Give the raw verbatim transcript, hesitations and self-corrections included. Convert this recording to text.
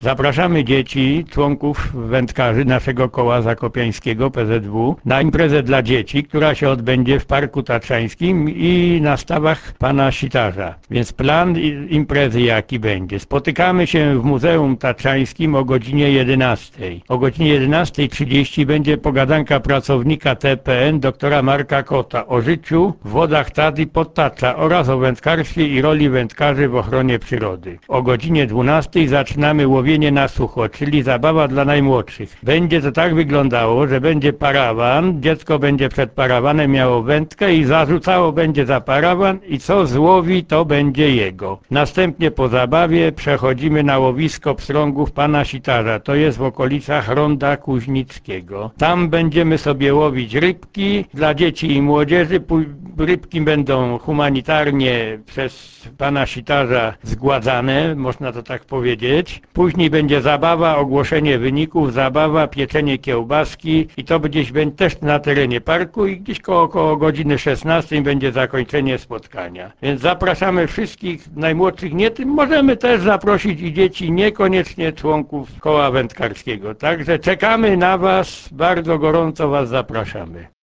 Zapraszamy dzieci, członków wędkarzy naszego koła zakopiańskiego P Z W na imprezę dla dzieci, która się odbędzie w Parku Tatrzańskim i na stawach pana Sitarza. Więc plan imprezy jaki będzie? Spotykamy się w Muzeum Tatrzańskim o godzinie jedenastej. O godzinie jedenastej trzydzieści będzie pogadanka pracownika T P N doktora Marka Kota o życiu w wodach Tatr i Podtatrza oraz o wędkarstwie i roli wędkarzy w ochronie przyrody. O godzinie dwunastej zaczynamy łowienie na sucho, czyli zabawa dla najmłodszych. Będzie to tak wyglądało, że będzie parawan, dziecko będzie przed parawanem miało wędkę i zarzucało będzie za parawan i co złowi, to będzie jego. Następnie po zabawie przechodzimy na łowisko pstrągów pana Sitarza, to jest w okolicach Ronda Kuźnickiego. Tam będziemy sobie łowić rybki dla dzieci i młodzieży. Rybki będą humanitarnie przez pana Sitarza zgładzane, można to tak powiedzieć. Później będzie zabawa, ogłoszenie wyników, zabawa, pieczenie kiełbaski i to gdzieś będzie też na terenie parku i gdzieś koło, koło godziny szesnastej będzie zakończenie spotkania. Więc zapraszamy wszystkich najmłodszych, nie tym możemy też zaprosić i dzieci, niekoniecznie członków koła wędkarskiego. Także czekamy na was, bardzo gorąco was zapraszamy.